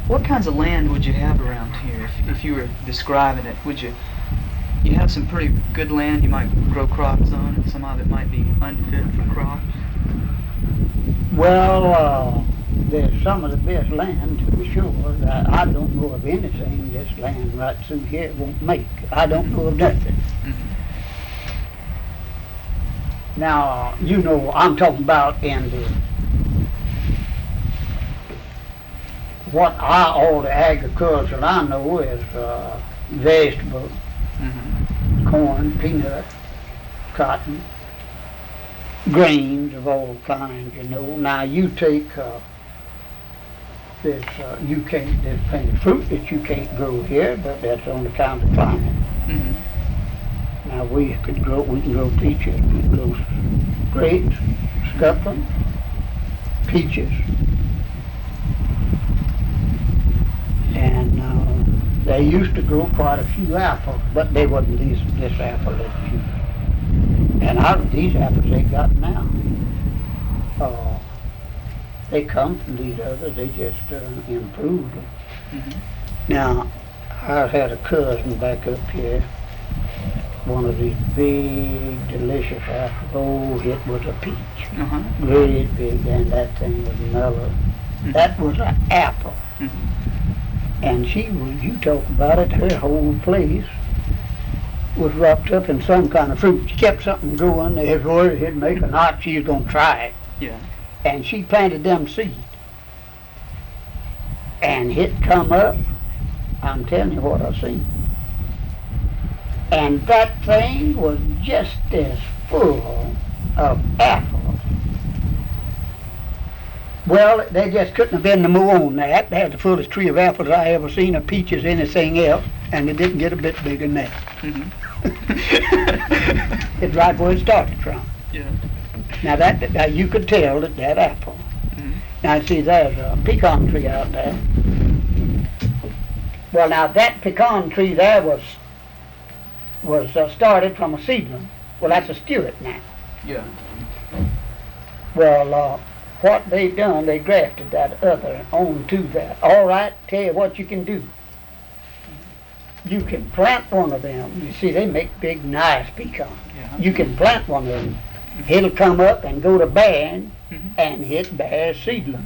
What kinds of land would you have around here if you were describing it? You have some pretty good land you might grow crops on, and some of it might be unfit for crops? Well, there's some of the best land, to be sure. I don't know of anything this land right through here won't make. I don't know of nothing. Mm-hmm. Now, you know, I'm talking about in the, all the agriculture I know is vegetables, Mm-hmm. corn, peanut, cotton, grains of all kinds, you know. Now, you take there's plenty of fruit that you can't grow here, but that's on account of climate. Mm-hmm. Now we can grow peaches, we can grow grapes, scuppers, peaches, and they used to grow quite a few apples, but they wasn't this apple that you. And out of these apples they got now, they come from these others. They just improved them. Mm-hmm. Now I had a cousin back up here. One of these big, delicious apples. Oh, it was a peach. Uh-huh. Great big, and that thing was mellow. Mm-hmm. That was an apple. Mm-hmm. And you talk about it, her whole place was wrapped up in some kind of fruit. She kept something growing, it'd make a knot, she was going to try it. Yeah. And she planted them seeds. And it come up, I'm telling you what I seen. And that thing was just as full of apples. Well, they just couldn't have been no more on that. They had the fullest tree of apples I ever seen, of peaches, anything else, and it didn't get a bit bigger than that. Mm-hmm. It's right where it started from. Yeah. Now that you could tell that apple. Mm-hmm. Now see, there's a pecan tree out there. Well, now that pecan tree there was started from a seedling. Well, that's a Stewart now. Yeah. Well, what they done, they grafted that other onto that. All right, tell you what you can do. You can plant one of them. You see, they make big, nice pecans. Yeah. You can plant one of them. It'll come up and go to bearing, Mm-hmm. and it bears seedlings.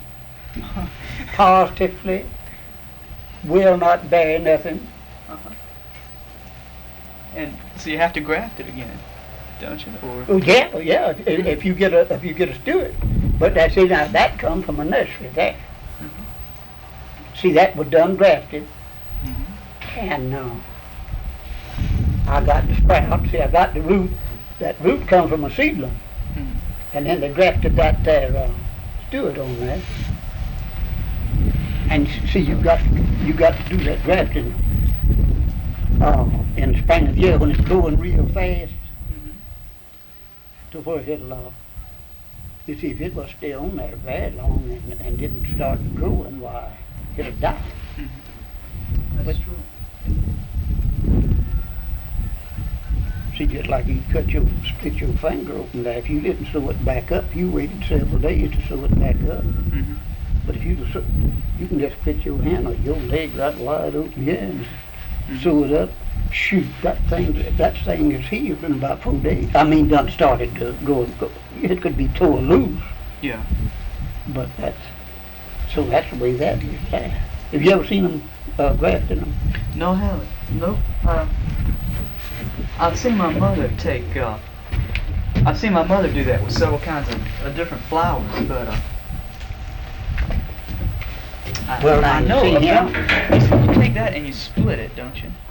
Positively will not bear nothing. Uh-huh. And so you have to graft it again, don't you? Or Oh, yeah. If you get a Stewart, but that's it. Now that comes from a nursery there. Mm-hmm. See, that was done grafted, Mm-hmm. and I got the sprout. See, I got the root. That root comes from a seedling, Mm-hmm. and then they grafted that there Stewart on there. And see, you got to do that grafting in the spring of the year when it's growing real fast. Mm-hmm. To where it'll, you see, if it was still on there very long and didn't start growing, why, it'll die. Mm-hmm. That's true. See, just like you split your finger open there, if you didn't sew it back up, you waited several days to sew it back up. Mm-hmm. But if you can just fit your hand or your leg right wide open, yeah, and Mm-hmm. sew it up, shoot, that thing is healed in about 4 days. I mean, done started to go. It could be tore loose, Yeah. but that's the way that is there. Have you ever seen them grafting them? No, I haven't. Nope. I've seen my mother I've seen my mother do that with several kinds of different flowers, but Well, now I you know see about, him. you take that and you split it, don't you?